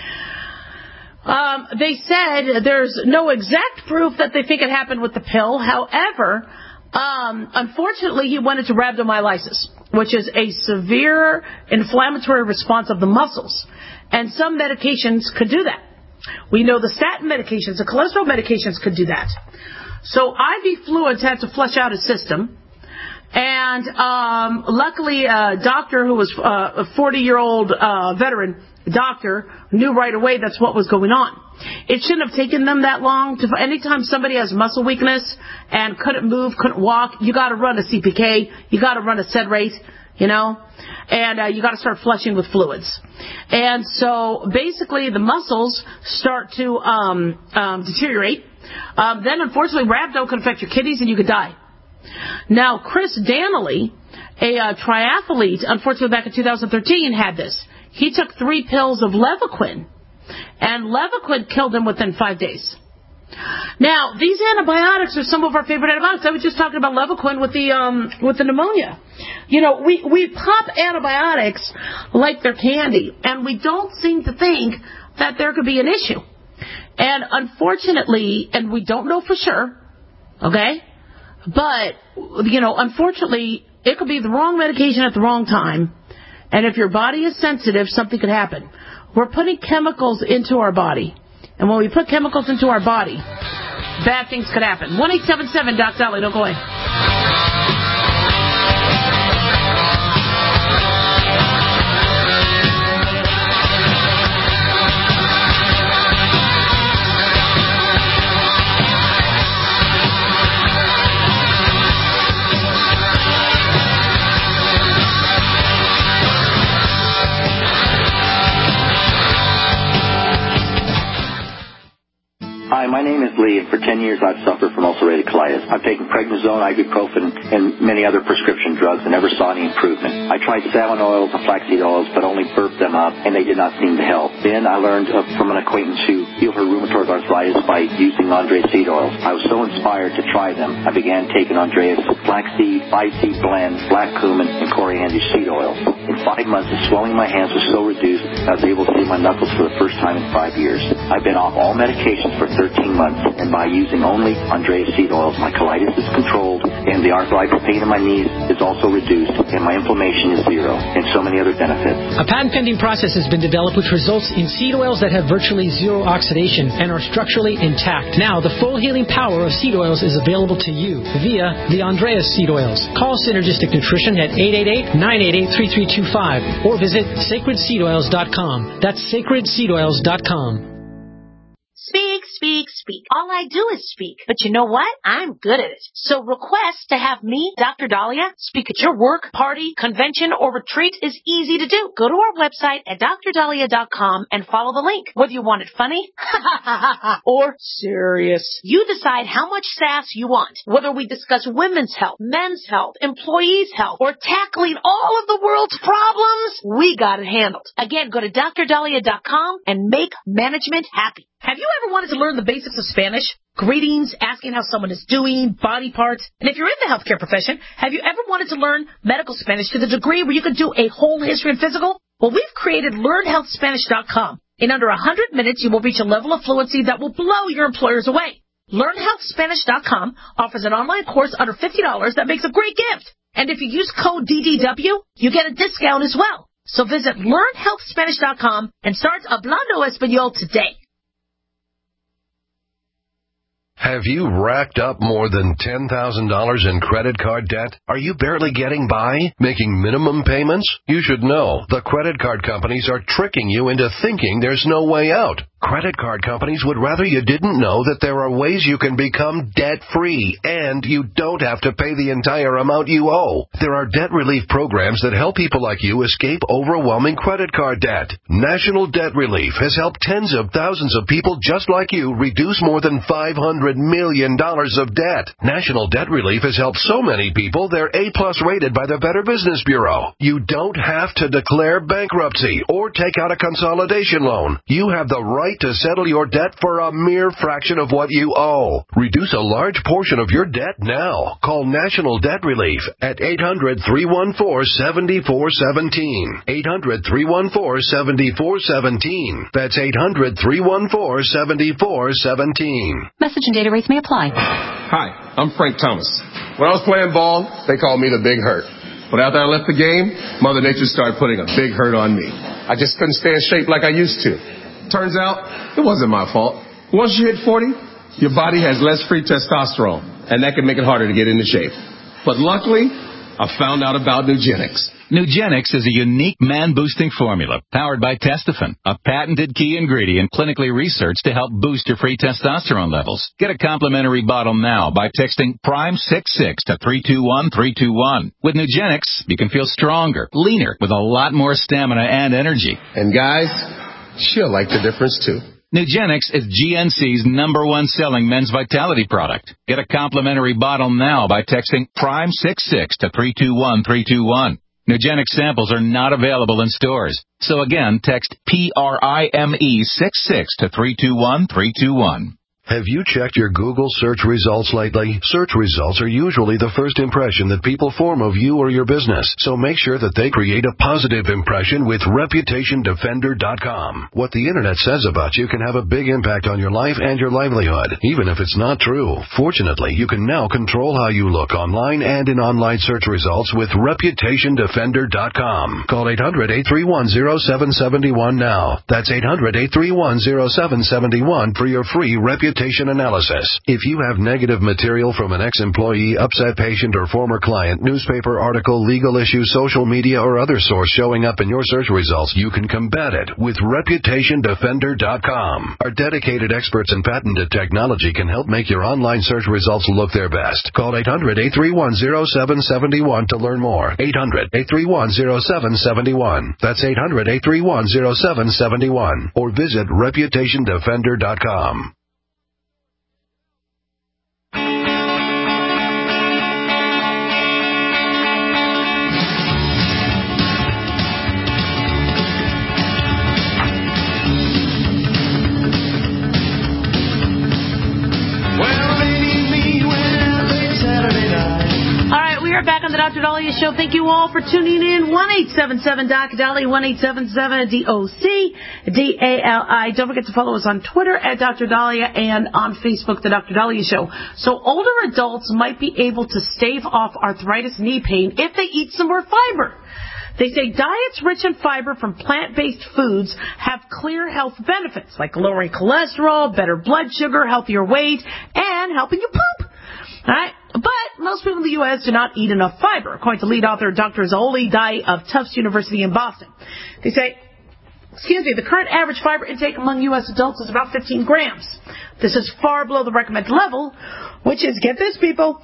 They said there's no exact proof that they think it happened with the pill. However, unfortunately, he went into rhabdomyolysis, which is a severe inflammatory response of the muscles. And some medications could do that. We know the statin medications, the cholesterol medications could do that. So IV fluids had to flush out his system. And luckily, a doctor who was a 40-year-old veteran doctor knew right away that's what was going on. It shouldn't have taken them that long. Anytime somebody has muscle weakness and couldn't move, couldn't walk, you got to run a CPK, you got to run a sed rate, and you got to start flushing with fluids. And so basically the muscles start to deteriorate. Then unfortunately rhabdo can affect your kidneys and you could die. Now Chris Danley, a triathlete, unfortunately back in 2013 had this. He took 3 pills of Levaquin, and Levaquin killed him within 5 days. Now, these antibiotics are some of our favorite antibiotics. I was just talking about Levaquin with the pneumonia. We pop antibiotics like they're candy, and we don't seem to think that there could be an issue. And unfortunately, and we don't know for sure, okay, but, unfortunately, it could be the wrong medication at the wrong time. And if your body is sensitive, something could happen. We're putting chemicals into our body. And when we put chemicals into our body, bad things could happen. 1-877-DOC-DOLLY. Don't go away. Hi, my name is Lee, and for 10 years I've suffered from ulcerative colitis. I've taken prednisone, ibuprofen, and many other prescription drugs and never saw any improvement. I tried salmon oils and flaxseed oils, but only burped them up, and they did not seem to help. Then I learned from an acquaintance who heal her rheumatoid arthritis by using Andreas seed oils. I was so inspired to try them, I began taking Andreas flaxseed, 5-seed blend, black cumin, and coriander seed oils. In 5 months, the swelling in my hands was so reduced, I was able to see my knuckles for the first time in 5 years. I've been off all medications for 13 months, and by using only Andreas seed oils, my colitis is controlled, and the arthritis pain in my knees is also reduced, and my inflammation is zero, and so many other benefits. A patent-pending process has been developed which results in seed oils that have virtually zero oxidation and are structurally intact. Now, the full healing power of seed oils is available to you via the Andreas seed oils. Call Synergistic Nutrition at 888-988-3325 or visit sacredseedoils.com. That's sacredseedoils.com. Speak, speak, speak. All I do is speak. But you know what? I'm good at it. So request to have me, Dr. Dahlia, speak at your work, party, convention, or retreat is easy to do. Go to our website at drdahlia.com and follow the link. Whether you want it funny or serious, you decide how much sass you want. Whether we discuss women's health, men's health, employees' health, or tackling all of the world's problems, we got it handled. Again, go to drdahlia.com and make management happy. Have you ever wanted to learn the basics of Spanish? Greetings, asking how someone is doing, body parts. And if you're in the healthcare profession, have you ever wanted to learn medical Spanish to the degree where you could do a whole history and physical? Well, we've created LearnHealthSpanish.com. In under 100 minutes, you will reach a level of fluency that will blow your employers away. LearnHealthSpanish.com offers an online course under $50 that makes a great gift. And if you use code DDW, you get a discount as well. So visit LearnHealthSpanish.com and start Hablando Español today. Have you racked up more than $10,000 in credit card debt? Are you barely getting by, making minimum payments? You should know the credit card companies are tricking you into thinking there's no way out. Credit card companies would rather you didn't know that there are ways you can become debt-free, and you don't have to pay the entire amount you owe. There are debt relief programs that help people like you escape overwhelming credit card debt. National Debt Relief has helped tens of thousands of people just like you reduce more than $500 million of debt. National Debt Relief has helped so many people they're A-plus rated by the Better Business Bureau. You don't have to declare bankruptcy or take out a consolidation loan. You have the right to settle your debt for a mere fraction of what you owe. Reduce a large portion of your debt now. Call National Debt Relief at 800-314-7417. 800-314-7417. That's 800-314-7417. Message and data rates may apply. Hi, I'm Frank Thomas. When I was playing ball, they called me the Big Hurt. But after I left the game, Mother Nature started putting a big hurt on me. I just couldn't stay in shape like I used to. Turns out, it wasn't my fault. Once you hit 40, your body has less free testosterone, and that can make it harder to get into shape. But luckily, I found out about Nugenix. Nugenix is a unique man-boosting formula powered by Testofen, a patented key ingredient clinically researched to help boost your free testosterone levels. Get a complimentary bottle now by texting PRIME66 to 321321. With Nugenix, you can feel stronger, leaner, with a lot more stamina and energy. And guys, she'll like the difference, too. Nugenix is GNC's #1 selling men's vitality product. Get a complimentary bottle now by texting PRIME66 to 321321. Nugenix samples are not available in stores. So again, text PRIME66 to 321321. Have you checked your Google search results lately? Search results are usually the first impression that people form of you or your business, so make sure that they create a positive impression with ReputationDefender.com. What the Internet says about you can have a big impact on your life and your livelihood, even if it's not true. Fortunately, you can now control how you look online and in online search results with ReputationDefender.com. Call 800-831-0771 now. That's 800-831-0771 for your free reputation analysis. If you have negative material from an ex-employee, upset patient, or former client, newspaper article, legal issue, social media, or other source showing up in your search results, you can combat it with ReputationDefender.com. Our dedicated experts in patented technology can help make your online search results look their best. Call 800-831-0771 to learn more. 800-831-0771. That's 800-831-0771. Or visit ReputationDefender.com. Dahlia Show. Thank you all for tuning in. 1-877-Dr. Dahlia, 1-877-DOC-DALI. Don't forget to follow us on Twitter at Dr. Dahlia and on Facebook, The Dr. Dahlia Show. So older adults might be able to stave off arthritis knee pain if they eat some more fiber. They say diets rich in fiber from plant-based foods have clear health benefits, like lowering cholesterol, better blood sugar, healthier weight, and helping you poop. All right? But most people in the U.S. do not eat enough fiber, according to lead author Dr. Zoli Dai of Tufts University in Boston. They say, the current average fiber intake among U.S. adults is about 15 grams. This is far below the recommended level, which is, get this, people,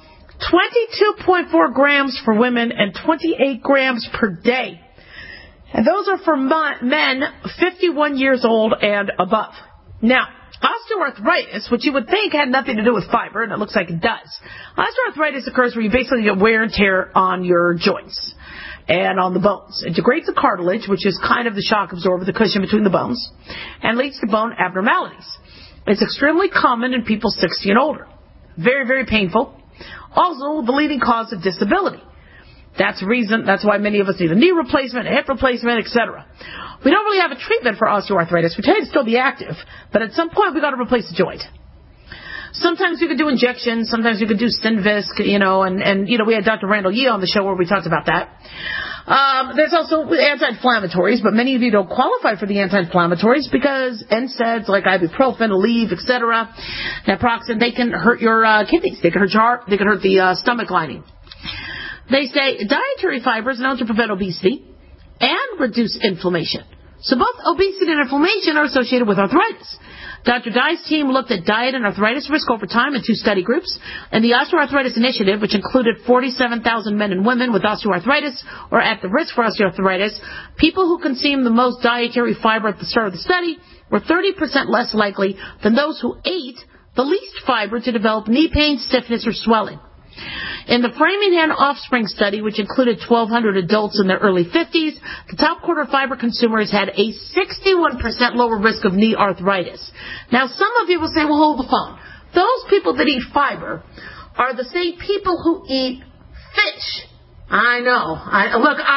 22.4 grams for women and 28 grams per day. And those are for men 51 years old and above. Now, osteoarthritis, which you would think had nothing to do with fiber, and it looks like it does. Osteoarthritis occurs where you basically get wear and tear on your joints and on the bones. It degrades the cartilage, which is kind of the shock absorber, the cushion between the bones, and leads to bone abnormalities. It's extremely common in people 60 and older. Very, very painful. Also, the leading cause of disability. That's why many of us need a knee replacement, a hip replacement, etc. We don't really have a treatment for osteoarthritis. We tell you to still be active, but at some point we got to replace the joint. Sometimes we could do injections, sometimes we could do Synvisc, and we had Dr. Randall Yee on the show where we talked about that. There's also anti-inflammatories, but many of you don't qualify for the anti-inflammatories because NSAIDs like ibuprofen, Aleve, etc., naproxen, they can hurt your kidneys. They can hurt your heart. They can hurt the stomach lining. They say dietary fiber is known to prevent obesity and reduce inflammation. So both obesity and inflammation are associated with arthritis. Dr. Dye's team looked at diet and arthritis risk over time in 2 study groups. And the Osteoarthritis Initiative, which included 47,000 men and women with osteoarthritis or at the risk for osteoarthritis, people who consumed the most dietary fiber at the start of the study were 30% less likely than those who ate the least fiber to develop knee pain, stiffness, or swelling. In the Framingham Offspring study, which included 1,200 adults in their early 50s, the top quarter fiber consumers had a 61% lower risk of knee arthritis. Now, some of you will say, well, hold the phone. Those people that eat fiber are the same people who eat fish. I know. I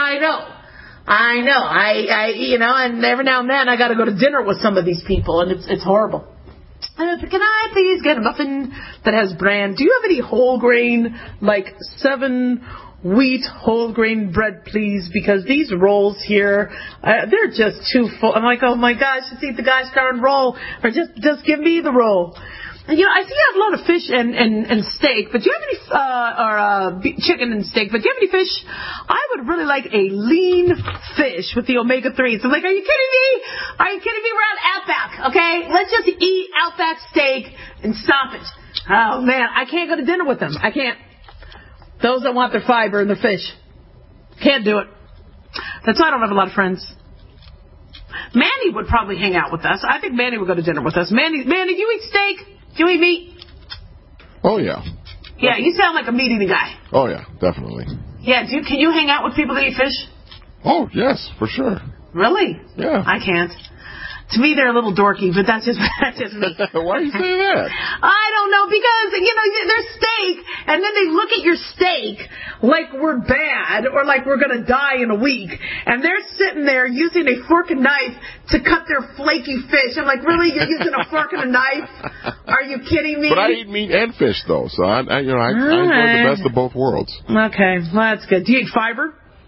know. And every now and then I got to go to dinner with some of these people, and it's horrible. Can I please get a muffin that has bran? Do you have any whole grain, like 7 wheat whole grain bread, please? Because these rolls here, they're just too full. I'm like, oh my gosh, let's eat the gosh darn roll. Or just give me the roll. I see you have a lot of fish and steak, but do you have any, chicken and steak, but do you have any fish? I would really like a lean fish with the omega-3s. I'm like, are you kidding me? Are you kidding me? We're at Outback, okay? Let's just eat Outback steak and stop it. Oh man, I can't go to dinner with them. I can't. Those that want their fiber and their fish. Can't do it. That's why I don't have a lot of friends. Manny would probably hang out with us. I think Manny would go to dinner with us. Manny, do you eat steak? Do you eat meat? Oh, yeah. Yeah, you sound like a meat-eating guy. Oh, yeah, definitely. Yeah, can you hang out with people that eat fish? Oh, yes, for sure. Really? Yeah. I can't. To me, they're a little dorky, but that's just me. Why do you say that? I don't know, because, there's steak, and then they look at your steak like we're bad or like we're going to die in a week, and they're sitting there using a fork and knife to cut their flaky fish. I'm like, really? You're using a fork and a knife? Are you kidding me? But I eat meat and fish, though, so I enjoy the best of both worlds. Okay, well, that's good. Do you eat fiber?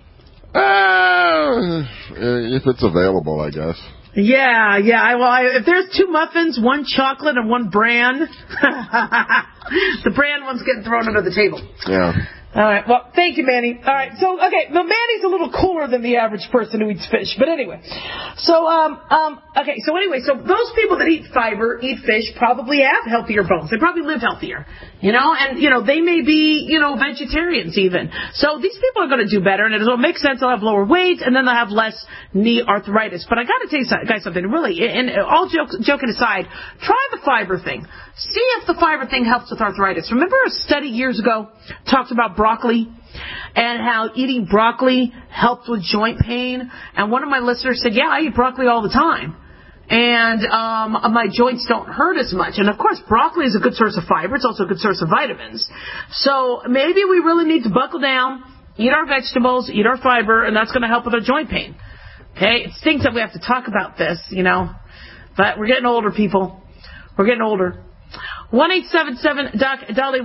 If it's available, I guess. Yeah. If there's 2 muffins, 1 chocolate, and 1 bran, the bran one's getting thrown under the table. Yeah. All right. Well, thank you, Manny. All right. So, okay. Well, Manny's a little cooler than the average person who eats fish. But anyway. So, okay. So anyway, so those people that eat fiber, eat fish, probably have healthier bones. They probably live healthier. And, they may be, vegetarians even. So these people are going to do better, and it'll make sense. They'll have lower weight, and then they'll have less knee arthritis. But I got to tell you guys something, really, and all joking aside, try the fiber thing. See if the fiber thing helps with arthritis. Remember a study years ago talked about broccoli and how eating broccoli helped with joint pain? And one of my listeners said, yeah, I eat broccoli all the time. And my joints don't hurt as much. And, of course, broccoli is a good source of fiber. It's also a good source of vitamins. So maybe we really need to buckle down eat our vegetables, eat our fiber, and that's going to help with our joint pain. Okay? It stinks that we have to talk about this, but we're getting older, people. We're getting older. 1-877-DOC-DALI,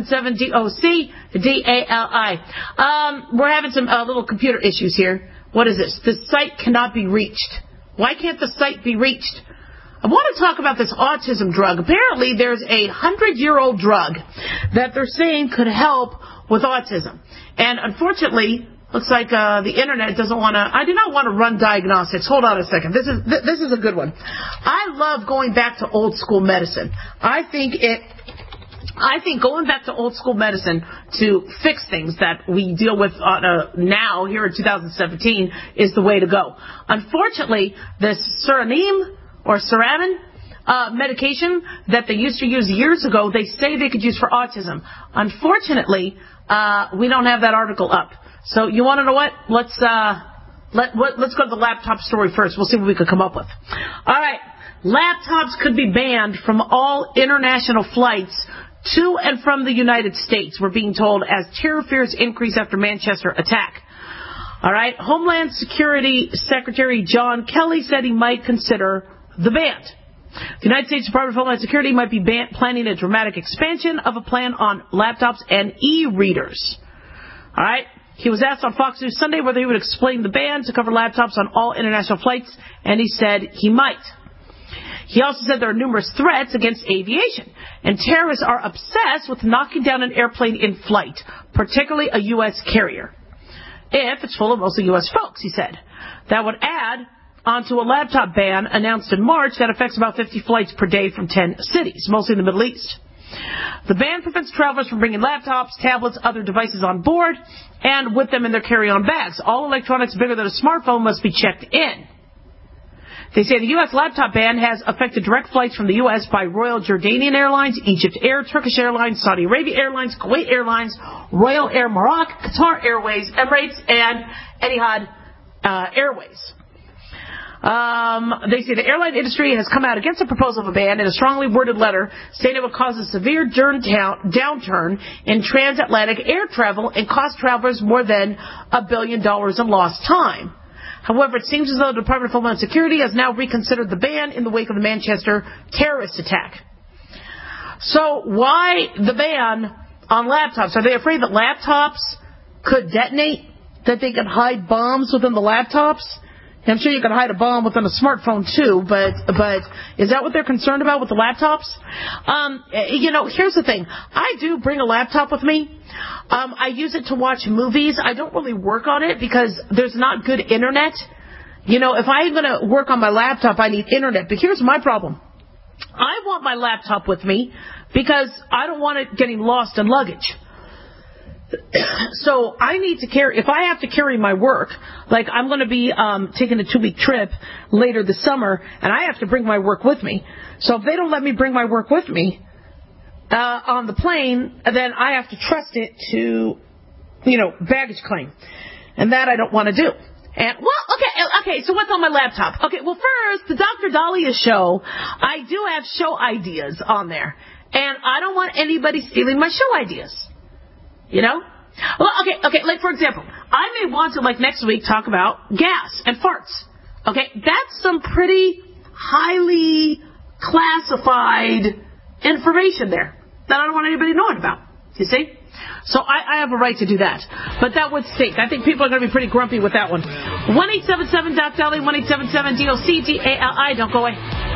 1-877-DOC-DALI. We're having some little computer issues here. What is this? The site cannot be reached. Why can't the site be reached? I want to talk about this autism drug. Apparently, there's a 100-year-old drug that they're saying could help with autism. And unfortunately, looks like the internet doesn't want to. I do not want to run diagnostics. Hold on a second. This is a good one. I love going back to old school medicine. I think going back to old school medicine to fix things that we deal with now here in 2017 is the way to go. Unfortunately, this Suranim or Suramin medication that they used to use years ago, they say they could use for autism. Unfortunately, we don't have that article up. So you want to know what? Let's go to the laptop story first. We'll see what we could come up with. All right. Laptops could be banned from all international flights to and from the United States, we're being told, as terror fears increase after Manchester attack. All right. Homeland Security Secretary John Kelly said he might consider the ban. The United States Department of Homeland Security might be planning a dramatic expansion of a plan on laptops and e-readers. All right. He was asked on Fox News Sunday whether he would explain the ban to cover laptops on all international flights, and he said he might. He also said there are numerous threats against aviation, and terrorists are obsessed with knocking down an airplane in flight, particularly a U.S. carrier, if it's full of mostly U.S. folks, he said. That would add onto a laptop ban announced in March that affects about 50 flights per day from 10 cities, mostly in the Middle East. The ban prevents travelers from bringing laptops, tablets, other devices on board, and with them in their carry-on bags. All electronics bigger than a smartphone must be checked in. They say the U.S. laptop ban has affected direct flights from the U.S. by Royal Jordanian Airlines, Egypt Air, Turkish Airlines, Saudi Arabia Airlines, Kuwait Airlines, Royal Air Maroc, Qatar Airways, Emirates, and Etihad Airways. They say the airline industry has come out against the proposal of a ban in a strongly worded letter saying it would cause a severe downturn in transatlantic air travel and cost travelers more than $1 billion in lost time. However, it seems as though the Department of Homeland Security has now reconsidered the ban in the wake of the Manchester terrorist attack. So why the ban on laptops? Are they afraid that laptops could detonate? That they could hide bombs within the laptops? I'm sure you can hide a bomb within a smartphone too, but is that what they're concerned about with the laptops? Here's the thing. I do bring a laptop with me. I use it to watch movies. I don't really work on it because there's not good internet. If I'm going to work on my laptop, I need internet. But here's my problem. I want my laptop with me because I don't want it getting lost in luggage. So I need to carry, if I have to carry my work, like I'm going to be taking a 2-week trip later this summer, and I have to bring my work with me. So if they don't let me bring my work with me on the plane, then I have to trust it to, baggage claim. And that I don't want to do. And, okay, so what's on my laptop? Okay, well first, the Dr. Dahlia show, I do have show ideas on there. And I don't want anybody stealing my show ideas. Well, okay, like for example, I may want to, like next week, talk about gas and farts. Okay, that's some pretty highly classified information there that I don't want anybody knowing about, you see? So I have a right to do that. But that would stink. I think people are going to be pretty grumpy with that one. 1-877-DOC-DALI, 1-877-DOC-DALI. Don't go away.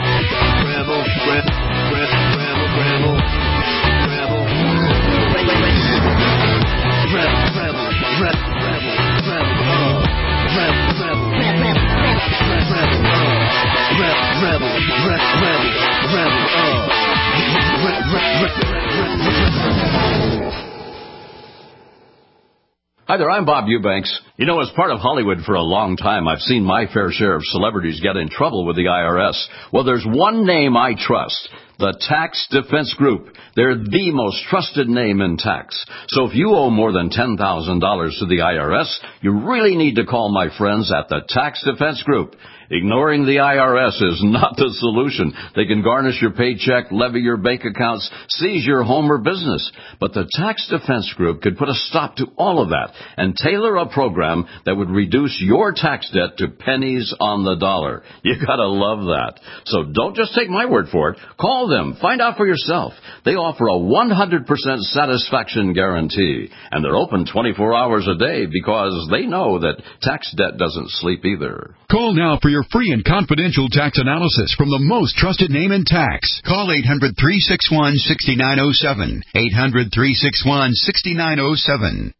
Hi there, I'm Bob Eubanks. As part of Hollywood for a long time, I've seen my fair share of celebrities get in trouble with the IRS. Well, there's one name I trust. The Tax Defense Group. They're the most trusted name in tax. So if you owe more than $10,000 to the IRS, you really need to call my friends at the Tax Defense Group. Ignoring the IRS is not the solution. They can garnish your paycheck, levy your bank accounts, seize your home or business. But the Tax Defense Group could put a stop to all of that and tailor a program that would reduce your tax debt to pennies on the dollar. You gotta love that. So don't just take my word for it. Call them. Find out for yourself. They offer a 100% satisfaction guarantee. And they're open 24 hours a day because they know that tax debt doesn't sleep either. Call now for your free and confidential tax analysis from the most trusted name in tax. Call 800-361-6907. 800-361-6907.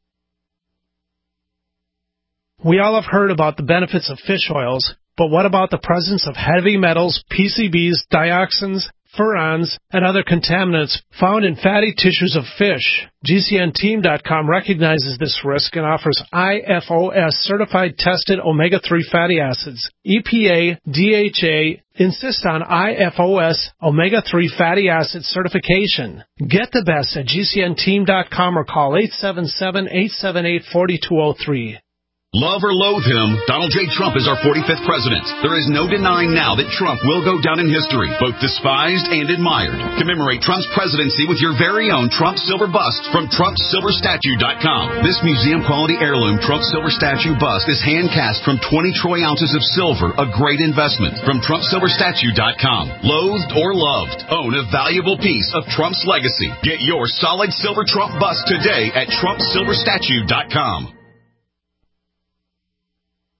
We all have heard about the benefits of fish oils, but what about the presence of heavy metals, PCBs, dioxins, furans, and other contaminants found in fatty tissues of fish? GCNteam.com recognizes this risk and offers IFOS certified tested omega-3 fatty acids. EPA, DHA insist on IFOS omega-3 fatty acid certification. Get the best at GCNteam.com or call 877-878-4203. Love or loathe him, Donald J. Trump is our 45th president. There is no denying now that Trump will go down in history, both despised and admired. Commemorate Trump's presidency with your very own Trump Silver Bust from TrumpSilverStatue.com. This museum-quality heirloom Trump Silver Statue bust is hand-cast from 20 troy ounces of silver, a great investment. From TrumpSilverStatue.com. Loathed or loved, own a valuable piece of Trump's legacy. Get your solid silver Trump bust today at TrumpSilverStatue.com.